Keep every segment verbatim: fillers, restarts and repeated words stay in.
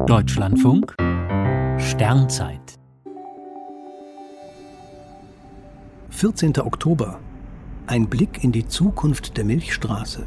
Deutschlandfunk Sternzeit vierzehnter Oktober. Ein Blick in die Zukunft der Milchstraße.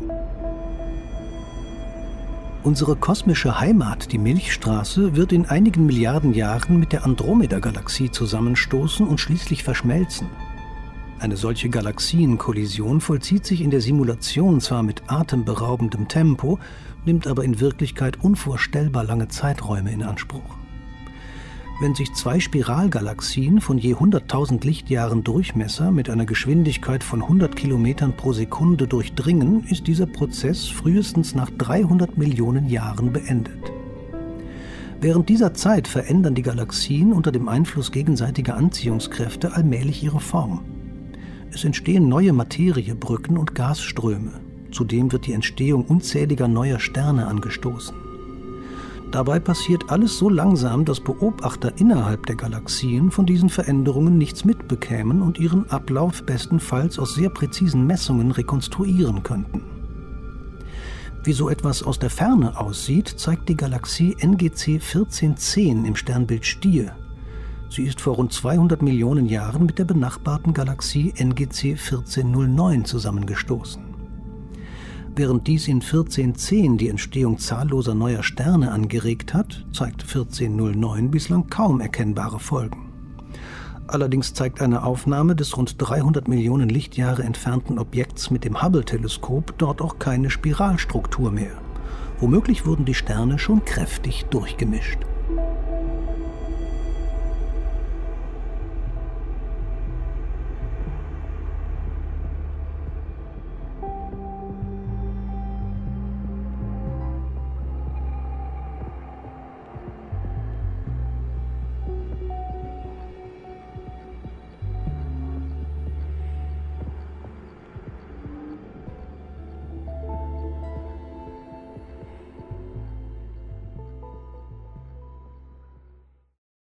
Unsere kosmische Heimat, die Milchstraße, wird in einigen Milliarden Jahren mit der Andromeda-Galaxie zusammenstoßen und schließlich verschmelzen. Eine solche Galaxienkollision vollzieht sich in der Simulation zwar mit atemberaubendem Tempo, nimmt aber in Wirklichkeit unvorstellbar lange Zeiträume in Anspruch. Wenn sich zwei Spiralgalaxien von je hunderttausend Lichtjahren Durchmesser mit einer Geschwindigkeit von hundert Kilometern pro Sekunde durchdringen, ist dieser Prozess frühestens nach dreihundert Millionen Jahren beendet. Während dieser Zeit verändern die Galaxien unter dem Einfluss gegenseitiger Anziehungskräfte allmählich ihre Form. Es entstehen neue Materiebrücken und Gasströme. Zudem wird die Entstehung unzähliger neuer Sterne angestoßen. Dabei passiert alles so langsam, dass Beobachter innerhalb der Galaxien von diesen Veränderungen nichts mitbekämen und ihren Ablauf bestenfalls aus sehr präzisen Messungen rekonstruieren könnten. Wie so etwas aus der Ferne aussieht, zeigt die Galaxie N G C vierzehn zehn im Sternbild Stier. Sie ist vor rund zweihundert Millionen Jahren mit der benachbarten Galaxie N G C vierzehn null neun zusammengestoßen. Während dies in vierzehn zehn die Entstehung zahlloser neuer Sterne angeregt hat, zeigt vierzehn null neun bislang kaum erkennbare Folgen. Allerdings zeigt eine Aufnahme des rund dreihundert Millionen Lichtjahre entfernten Objekts mit dem Hubble-Teleskop dort auch keine Spiralstruktur mehr. Womöglich wurden die Sterne schon kräftig durchgemischt.